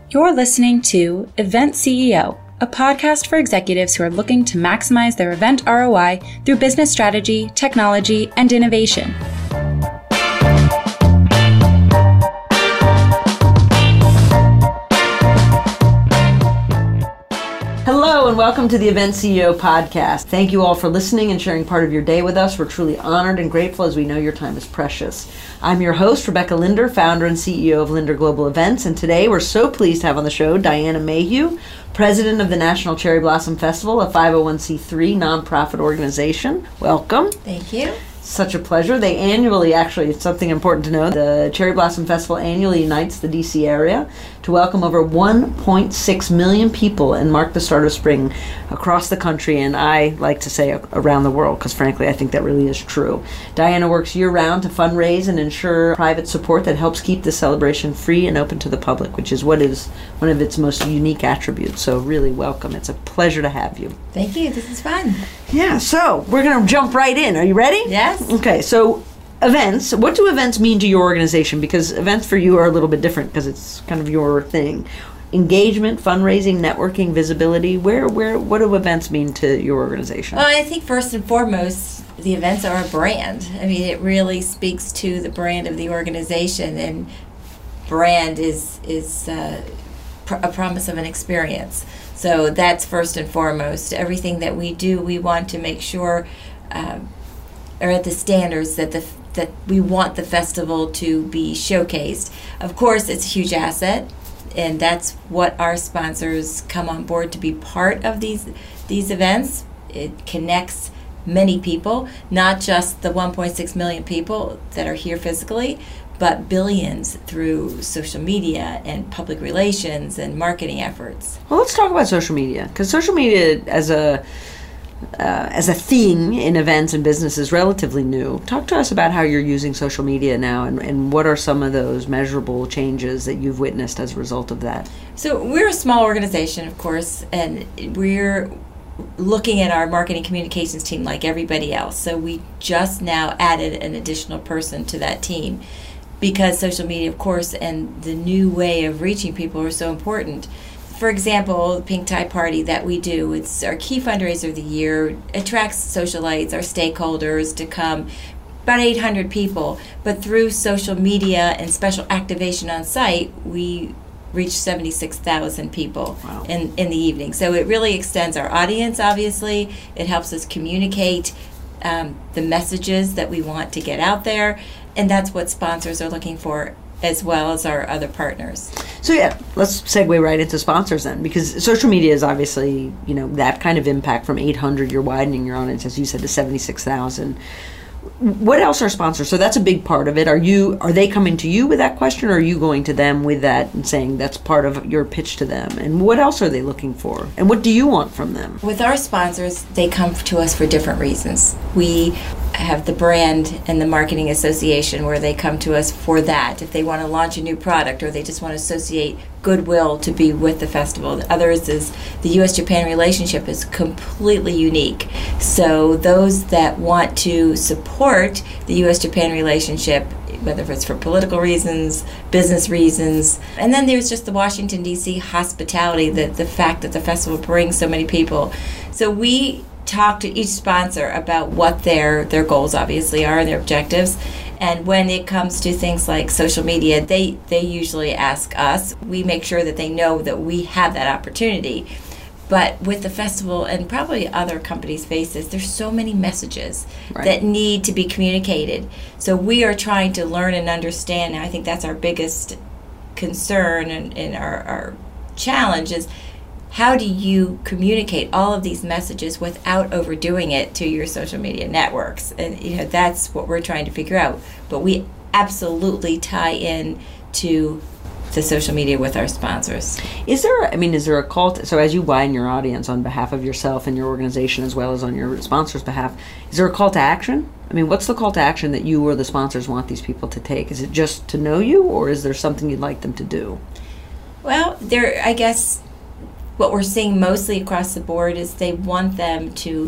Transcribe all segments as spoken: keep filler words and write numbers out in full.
You're listening to Event C E O, a podcast for executives who are looking to maximize their event R O I through business strategy, technology, and innovation. Hello and welcome to the Event C E O podcast. Thank you all for listening and sharing part of your day with us. We're truly honored and grateful as we know your time is precious. I'm your host, Rebecca Linder, founder and C E O of Linder Global Events, and today we're so pleased to have on the show Diana Mayhew, president of the National Cherry Blossom Festival, a five oh one c three nonprofit organization. Welcome. Thank you. Such a pleasure. They annually, actually, it's something important to know, the Cherry Blossom Festival annually unites the D C area to welcome over one point six million people and mark the start of spring across the country, and I like to say around the world, because frankly I think that really is true. Diana works year-round to fundraise and ensure private support that helps keep the celebration free and open to the public, which is what is one of its most unique attributes. So really welcome. It's a pleasure to have you. Thank you. This is fun. Yeah, so we're going to jump right in. Are you ready? Yes. Okay, so events. What do events mean to your organization? Because events for you are a little bit different because it's kind of your thing. Engagement, fundraising, networking, visibility. Where, where, what do events mean to your organization? Well, I think first and foremost, the events are a brand. I mean, it really speaks to the brand of the organization, and brand is is uh, pr- a promise of an experience. So that's first and foremost. Everything that we do, we want to make sure um, are at the standards that the that we want the festival to be showcased. Of course, it's a huge asset, and that's what our sponsors come on board to be part of these these events. It connects many people, not just the one point six million people that are here physically, but billions through social media and public relations and marketing efforts. Well, let's talk about social media, because social media as a uh, as a thing in events and business is relatively new. Talk to us about how you're using social media now, and, and what are some of those measurable changes that you've witnessed as a result of that? So we're a small organization, of course, and we're looking at our marketing communications team like everybody else. So we just now added an additional person to that team, because social media, of course, and the new way of reaching people are so important. For example, the Pink Tie Party that we do, it's our key fundraiser of the year, attracts socialites, our stakeholders to come, about eight hundred people. But through social media and special activation on site, we reach seventy-six thousand people. Wow. in, in the evening. So it really extends our audience, obviously. It helps us communicate um, the messages that we want to get out there. And that's what sponsors are looking for, as well as our other partners. So yeah, let's segue right into sponsors then, because social media is obviously, you know, that kind of impact. From eight hundred, you're widening your audience, as you said, to seventy-six thousand. What else are sponsors? So that's a big part of it. Are you are they coming to you with that question, or are you going to them with that and saying that's part of your pitch to them? And what else are they looking for? And what do you want from them? With our sponsors, they come to us for different reasons. We have the brand and the marketing association where they come to us for that. If they want to launch a new product, or they just want to associate goodwill to be with the festival. The others is the U S Japan relationship is completely unique. So those that want to support the U S Japan relationship, whether it's for political reasons, business reasons, and then there's just the Washington, D C hospitality, the, the fact that the festival brings so many people. So we talk to each sponsor about what their their goals obviously are and their objectives. And when it comes to things like social media, they, they usually ask us. We make sure that they know that we have that opportunity. But with the festival, and probably other companies face this, there's so many messages right. that need to be communicated. So we are trying to learn and understand, and I think that's our biggest concern and, and our, our challenge is, how do you communicate all of these messages without overdoing it to your social media networks? And you know, that's what we're trying to figure out. But we absolutely tie in to the social media with our sponsors. Is there, I mean, is there a call to, so as you widen your audience on behalf of yourself and your organization as well as on your sponsors' behalf, is there a call to action? I mean, what's the call to action that you or the sponsors want these people to take? Is it just to know you, or is there something you'd like them to do? Well, there, I guess what we're seeing mostly across the board is they want them to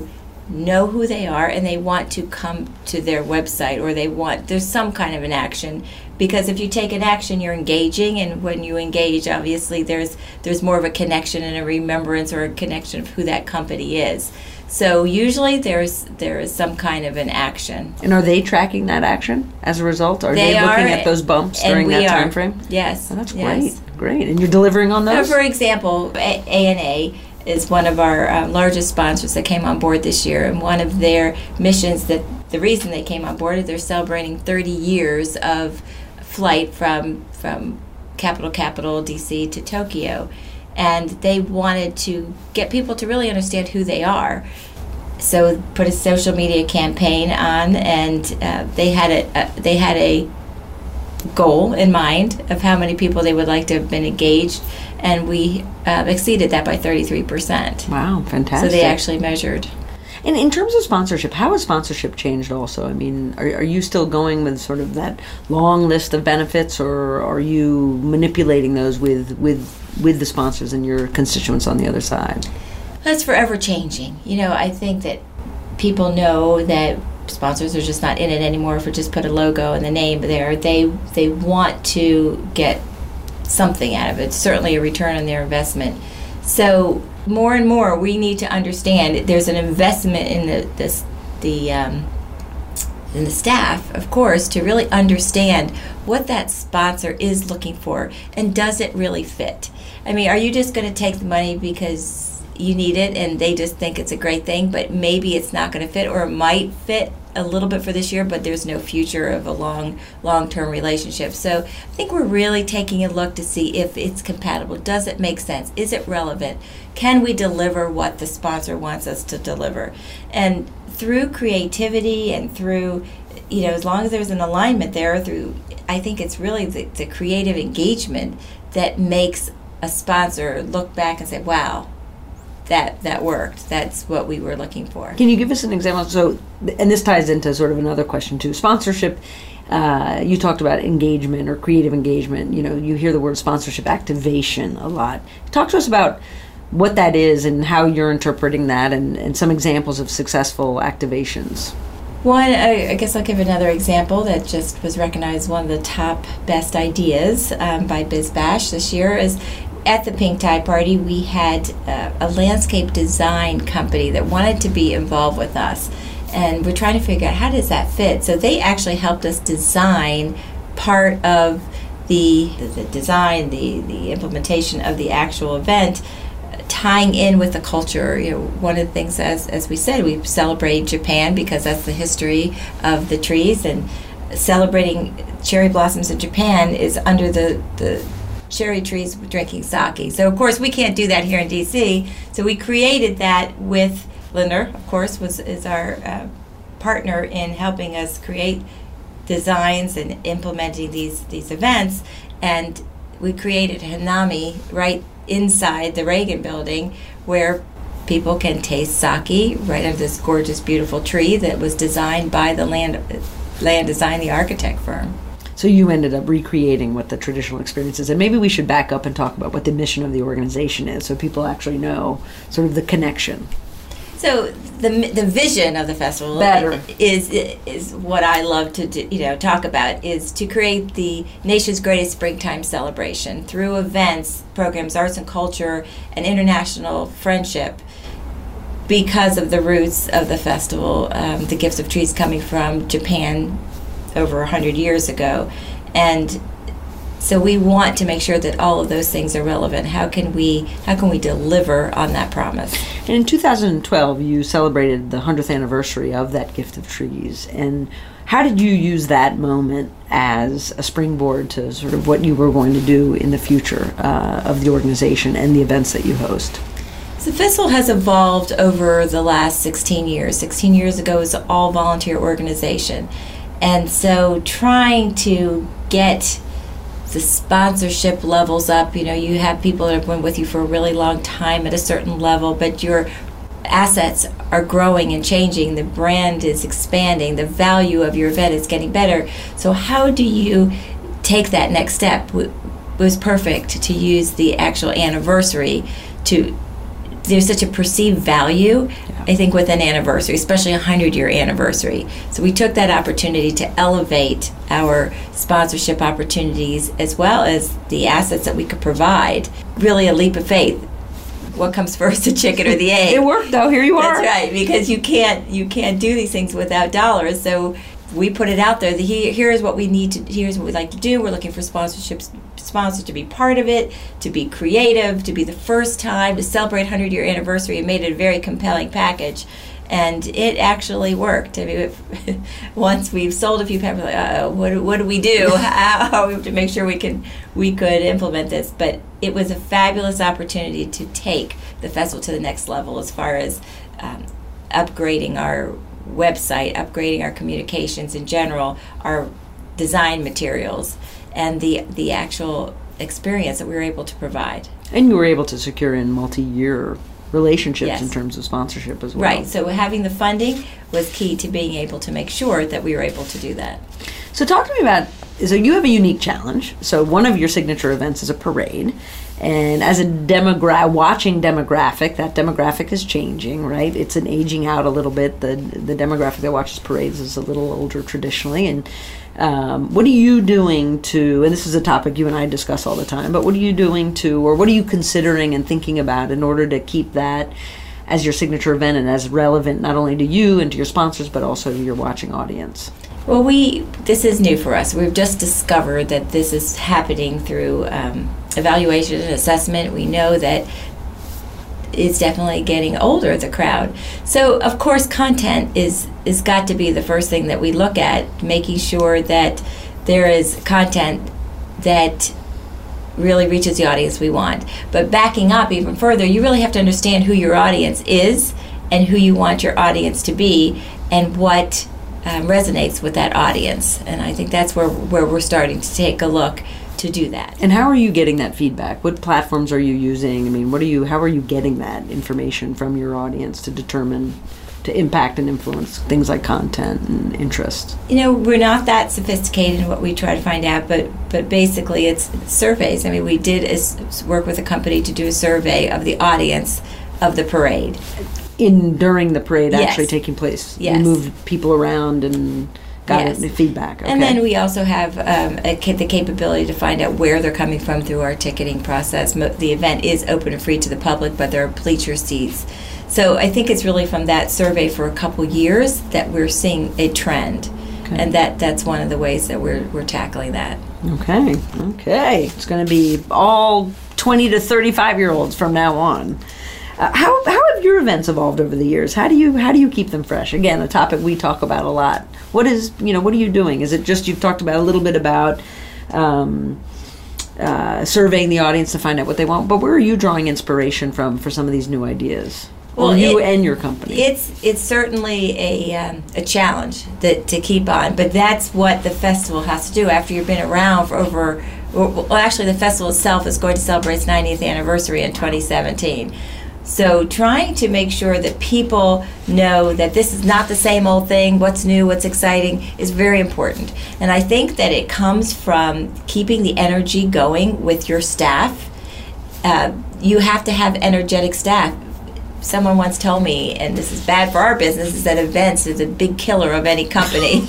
know who they are and they want to come to their website, or they want, there's some kind of an action. Because if you take an action, you're engaging, and when you engage, obviously there's there's more of a connection and a remembrance or a connection of who that company is. So usually there's there is some kind of an action. And are they tracking that action as a result? Are they, they looking are, at those bumps and during we that are. time frame? Yes. Oh, that's yes. great. Great. And you're delivering on those? So for example, A and A is one of our uh, largest sponsors that came on board this year, and one of their missions, that the reason they came on board is they're celebrating thirty years of flight from from capital capital D C to Tokyo, and they wanted to get people to really understand who they are. So put a social media campaign on, and uh, they had a uh, they had a goal in mind of how many people they would like to have been engaged, and we uh, exceeded that by thirty-three percent. Wow, fantastic. So they actually measured. And in terms of sponsorship, how has sponsorship changed also? I mean, are, are you still going with sort of that long list of benefits, or are you manipulating those with, with, with the sponsors and your constituents on the other side? That's forever changing. You know, I think that people know that sponsors are just not in it anymore if we just put a logo and the name there. They, they want to get something out of it, certainly a return on their investment. So more and more, we need to understand there's an investment in the this, the um, in the staff, of course, to really understand what that sponsor is looking for, and does it really fit? I mean, are you just going to take the money because you need it and they just think it's a great thing, but maybe it's not going to fit, or it might fit a little bit for this year, but there's no future of a long, long-term relationship. So I think we're really taking a look to see if it's compatible. Does it make sense? Is it relevant? Can we deliver what the sponsor wants us to deliver? And through creativity and through, you know, as long as there's an alignment there, through, I think it's really the, the creative engagement that makes a sponsor look back and say, wow, that that worked. That's what we were looking for. Can you give us an example? So, and this ties into sort of another question too. Sponsorship, uh, you talked about engagement or creative engagement. You know, you hear the word sponsorship activation a lot. Talk to us about what that is and how you're interpreting that, and, and some examples of successful activations. One, I, I guess I'll give another example that just was recognized one of the top best ideas um, by BizBash this year is, at the Pink Tie Party, we had uh, a landscape design company that wanted to be involved with us. And we're trying to figure out, how does that fit? So they actually helped us design part of the, the, the design, the, the implementation of the actual event, tying in with the culture. You know, one of the things, as, as we said, we celebrate Japan because that's the history of the trees, and celebrating cherry blossoms in Japan is under the, the cherry trees drinking sake. So of course we can't do that here in D C. So we created that with Lindner, of course, was is our uh, partner in helping us create designs and implementing these these events. And we created Hanami right inside the Reagan building, where people can taste sake right under this gorgeous, beautiful tree that was designed by the land land design, the architect firm. So you ended up recreating what the traditional experience is. And maybe we should back up and talk about what the mission of the organization is, so people actually know sort of the connection. So the the vision of the festival Better. is is what I love to do, you know talk about, is to create the nation's greatest springtime celebration through events, programs, arts and culture, and international friendship. Because of the roots of the festival, um, the gifts of trees coming from Japan over a hundred years ago, and so we want to make sure that all of those things are relevant. How can we how can we deliver on that promise? And in two thousand twelve, you celebrated the hundredth anniversary of that Gift of Trees. And how did you use that moment as a springboard to sort of what you were going to do in the future uh, of the organization and the events that you host? So the festival has evolved over the last sixteen years. sixteen years ago, it was an all-volunteer organization. And so trying to get the sponsorship levels up, you know, you have people that have been with you for a really long time at a certain level, but your assets are growing and changing, the brand is expanding, the value of your event is getting better. So how do you take that next step? It was perfect to use the actual anniversary to there's such a perceived value, yeah. I think, with an anniversary, especially a hundred-year anniversary. So we took that opportunity to elevate our sponsorship opportunities as well as the assets that we could provide. Really a leap of faith. What comes first, the chicken or the egg? It worked, though. Here you are. That's right, because you can't you can't do these things without dollars. So we put it out there. The, here's what we need to. Here's what we'd like to do. We're looking for sponsorships, sponsors to be part of it, to be creative, to be the first time to celebrate hundred-year anniversary, and made it a very compelling package. And it actually worked. I mean, if, once we've sold a few packages, like, uh-oh, what, what do we do? How, how we have to make sure we can we could implement this. But it was a fabulous opportunity to take the festival to the next level as far as um, upgrading our website, upgrading our communications in general, our design materials, and the the actual experience that we were able to provide. And you were able to secure in multi-year relationships yes. in terms of sponsorship as well. Right. So having the funding was key to being able to make sure that we were able to do that. So talk to me about, so you have a unique challenge. So one of your signature events is a parade. And as a demogra- watching demographic, that demographic is changing, right? It's an aging out a little bit. The the demographic that watches parades is a little older traditionally. And um, what are you doing to, and this is a topic you and I discuss all the time, but what are you doing to, or what are you considering and thinking about in order to keep that as your signature event and as relevant not only to you and to your sponsors, but also to your watching audience? Well, we this is new for us. We've just discovered that this is happening through um, evaluation and assessment. We know that it's definitely getting older, the crowd. So, of course, content is is got to be the first thing that we look at, making sure that there is content that really reaches the audience we want. But backing up even further, you really have to understand who your audience is and who you want your audience to be and what Um, resonates with that audience. And I think that's where where we're starting to take a look to do that. And how are you getting that feedback? What platforms are you using? I mean, what are you how are you getting that information from your audience to determine, to impact and influence things like content and interest? You know, we're not that sophisticated in what we try to find out, but but basically it's surveys. I mean, we did is work with a company to do a survey of the audience of the parade. In during the parade yes. actually taking place, yes. you moved people around and got yes. it, feedback. Okay. And then we also have um, a, the capability to find out where they're coming from through our ticketing process. Mo- the event is open and free to the public, but there are bleacher seats. So I think it's really from that survey for a couple years that we're seeing a trend, okay. and that, that's one of the ways that we're we're tackling that. Okay, okay, it's going to be all twenty to thirty-five year olds from now on. Uh, how how have your events evolved over the years? How do you how do you keep them fresh? Again, a topic we talk about a lot. What is you know what are you doing? Is it just you've talked about a little bit about um, uh, surveying the audience to find out what they want, but where are you drawing inspiration from for some of these new ideas? Well, or you it, and your company. It's it's certainly a um, a challenge that to keep on, but that's what the festival has to do. After you've been around for over, well, actually, the festival itself is going to celebrate its ninetieth anniversary in twenty seventeen. So trying to make sure that people know that this is not the same old thing, what's new, what's exciting, is very important. And I think that it comes from keeping the energy going with your staff. Uh, you have to have energetic staff. Someone once told me, and this is bad for our business, is that events is a big killer of any company.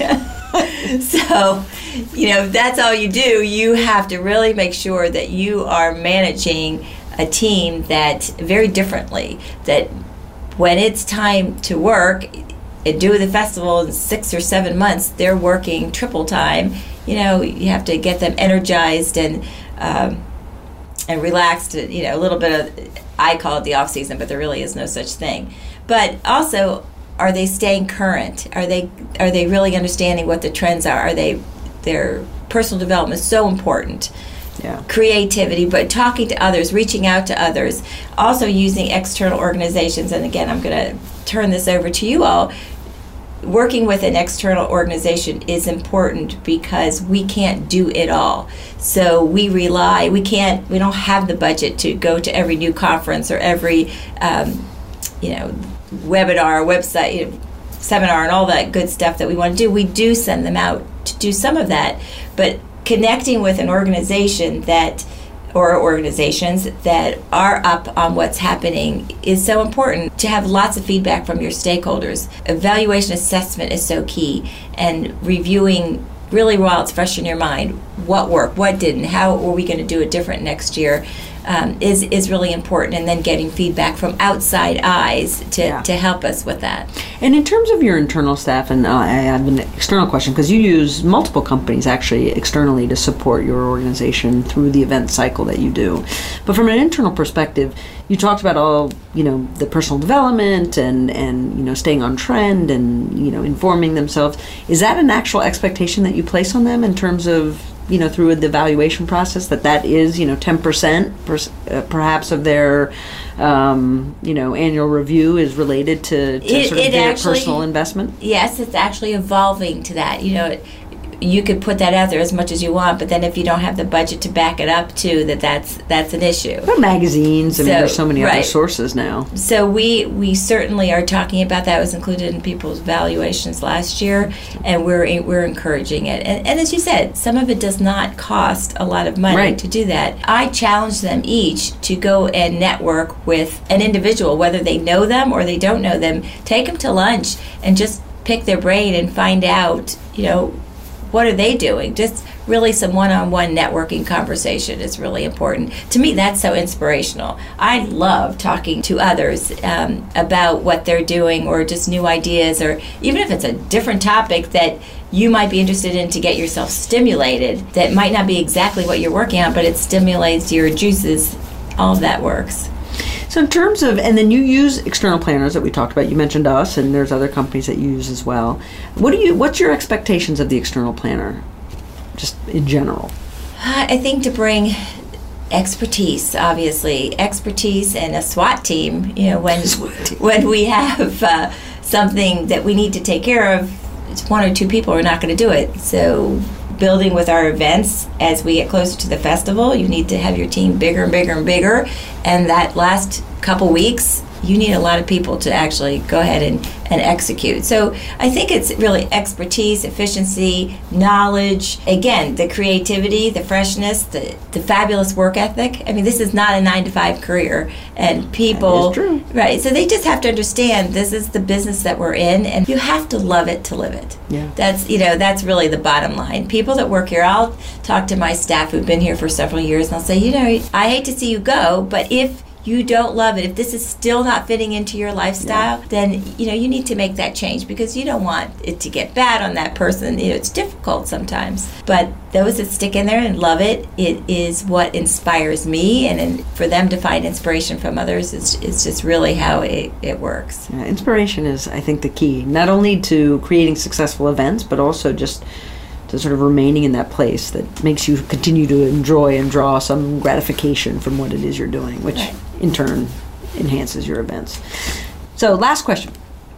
So, you know, if that's all you do, you have to really make sure that you are managing a team that very differently, that when it's time to work and do the festival in six or seven months, they're working triple time. You know, you have to get them energized and um, and relaxed, you know, a little bit of, I call it the off season, but there really is no such thing. But also, are they staying current? Are they are they really understanding what the trends are? Are they, their personal development is so important. Yeah. Creativity, but talking to others, reaching out to others, also using external organizations. And again, I'm going to turn this over to you all. Working with an external organization is important because we can't do it all. So we rely, we can't, we don't have the budget to go to every new conference or every, um, you know, webinar, website, you know, seminar, and all that good stuff that we want to do. We do send them out to do some of that, but connecting with an organization that or organizations that are up on what's happening is so important to have lots of feedback from your stakeholders. Evaluation assessment is so key, and reviewing really while it's fresh in your mind what worked, what didn't, how are we going to do it different next year um, is is really important, and then getting feedback from outside eyes to, Yeah. to help us with that. And in terms of your internal staff, and uh, I have an external question, because you use multiple companies actually externally to support your organization through the event cycle that you do. But from an internal perspective, you talked about all, you know, the personal development and, and you know, staying on trend and, you know, informing themselves. Is that an actual expectation that you place on them in terms of, you know, through the evaluation process, that that is, you know, ten percent per, uh, perhaps of their, um, you know, annual review is related to, to It- sort of it their actually- personal investment? Yes, it's actually evolving to that. You know, it, you could put that out there as much as you want, but then if you don't have the budget to back it up to, that that's that's an issue. What about magazines? I mean, So, there's so many other right. sources now. So we we certainly are talking about that. It was included in people's valuations last year, and we're we're encouraging it. And, and as you said, some of it does not cost a lot of money Right. to do that. I challenge them each to go and network with an individual, whether they know them or they don't know them. Take them to lunch and just pick their brain and find out, you know, what are they doing? Just really some one-on-one networking conversation is really important. To me, that's so inspirational. I love talking to others um, about what they're doing, or just new ideas, or even if it's a different topic that you might be interested in to get yourself stimulated, that might not be exactly what you're working on, but it stimulates your juices. All of that works. So in terms of, and then you use external planners that we talked about. You mentioned us, and there's other companies that you use as well. What do you? What's your expectations of the external planner, just in general? I think to bring expertise, obviously, expertise and a SWAT team. You know, when SWAT team. when we have uh, something that we need to take care of, it's one or two people are not going to do it. So, building with our events as we get closer to the festival, you need to have your team bigger and bigger and bigger. And that last couple weeks, you need a lot of people to actually go ahead and, and execute. So I think it's really expertise, efficiency, knowledge, again, the creativity, the freshness, the, the fabulous work ethic. I mean, this is not a nine to five career, and people, That is true. right, so they just have to understand this is the business that we're in, and you have to love it to live it. Yeah. That's, you know, that's really the bottom line. People that work here, I'll talk to my staff who've been here for several years, and I'll say, you know, I hate to see you go, but if you don't love it, if this is still not fitting into your lifestyle, yeah. then, you know, you need to make that change, because you don't want it to get bad on that person. You know, it's difficult sometimes. But those that stick in there and love it, it is what inspires me, and in, for them to find inspiration from others, it's, it's just really how it, it works. Yeah, inspiration is, I think, the key, not only to creating successful events, but also just to sort of remaining in that place that makes you continue to enjoy and draw some gratification from what it is you're doing, which Right. in turn enhances your events. So last question.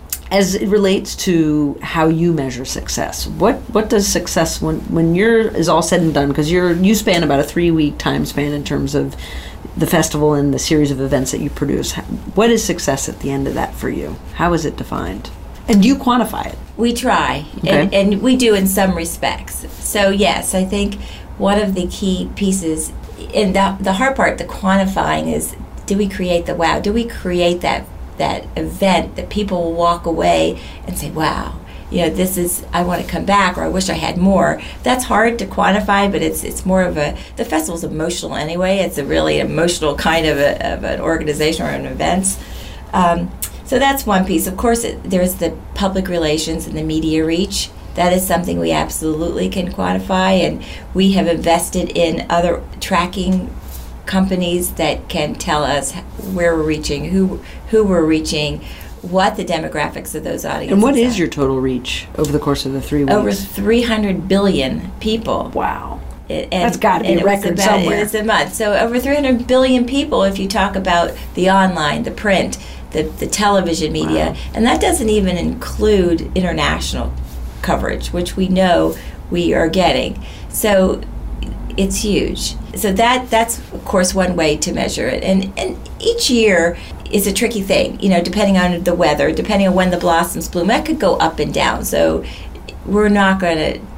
As it relates to how you measure success, what what does success, when when you're is all said and done, because you're you span about a three week time span in terms of the festival and the series of events that you produce, what is success at the end of that for you? How is it defined? And do you quantify it? We try, Okay. and, and we do in some respects. So yes, I think one of the key pieces, and the, the hard part, the quantifying, is, do we create the wow? Do we create that that event that people will walk away and say, wow, you know, this is, I want to come back, or I wish I had more. That's hard to quantify, but it's it's more of a, the festival's emotional anyway. It's a really emotional kind of, a, of an organization or an event. Um, So that's one piece. Of course, it, there's the public relations and the media reach. That is something we absolutely can quantify, and we have invested in other tracking companies that can tell us where we're reaching, who who we're reaching, what the demographics of those audiences And what is are. your total reach over the course of the three weeks? Over three hundred billion people. Wow. It- and- That's gotta be and a it was record about- somewhere. It was a month. So over three hundred billion people, if you talk about the online, the print, the, the television media, Wow. and that doesn't even include international coverage, which we know we are getting. So it's huge. So that that's of course one way to measure it. And and each year is a tricky thing, you know, depending on the weather, depending on when the blossoms bloom. That could go up and down. So we're not going to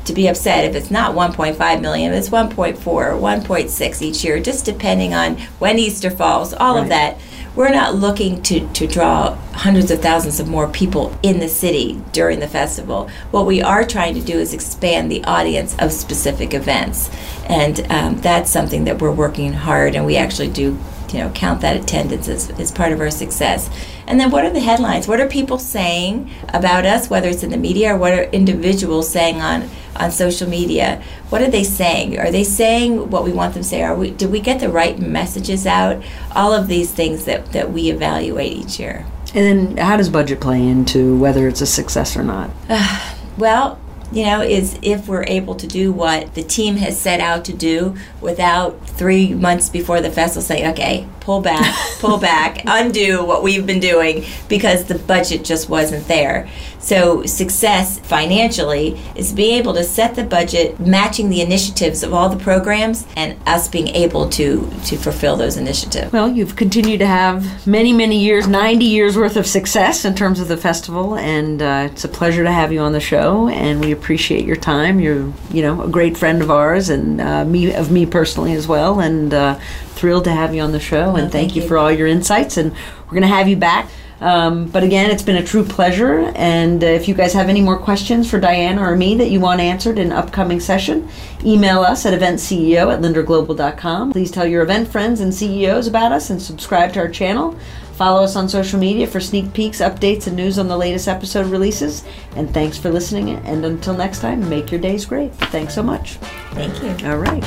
to be upset if it's not one point five million, it's one point four or one point six each year, just depending on when Easter falls, all right. of that. We're not looking to, to draw hundreds of thousands of more people in the city during the festival. What we are trying to do is expand the audience of specific events. And um, that's something that we're working hard, and we actually do you know, count that attendance as, as part of our success. And then what are the headlines? What are people saying about us, whether it's in the media or what are individuals saying on, on social media? What are they saying? Are they saying what we want them to say? Are we, did we get the right messages out? All of these things that, that we evaluate each year. And then how does budget play into whether it's a success or not? Uh, well, you know, is if we're able to do what the team has set out to do without three months before the festival saying, okay, pull back, pull back, undo what we've been doing because the budget just wasn't there. So success financially is being able to set the budget, matching the initiatives of all the programs, and us being able to, to fulfill those initiatives. Well, you've continued to have many, many years, ninety years worth of success in terms of the festival, and uh, it's a pleasure to have you on the show, and we appreciate your time. You're, you know, a great friend of ours, and uh, me of me personally as well, and uh, thrilled to have you on the show, and oh, thank, thank you for all your insights, and we're going to have you back. Um, but again, it's been a true pleasure, and uh, if you guys have any more questions for Diana or me that you want answered in an upcoming session, email us at event C E O at linder global dot com. Please tell your event friends and C E Os about us and subscribe to our channel. Follow us on social media for sneak peeks, updates, and news on the latest episode releases. And thanks for listening, and until next time, make your days great. Thanks so much. Thank you. All right.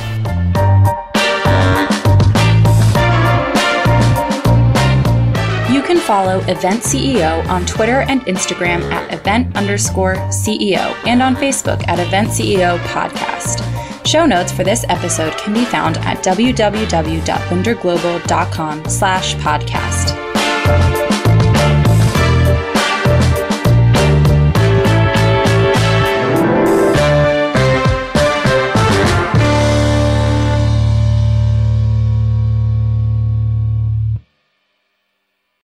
You can follow Event C E O on Twitter and Instagram at event underscore C E O and on Facebook at Event C E O Podcast. Show notes for this episode can be found at w w w dot linder global dot com slash podcast.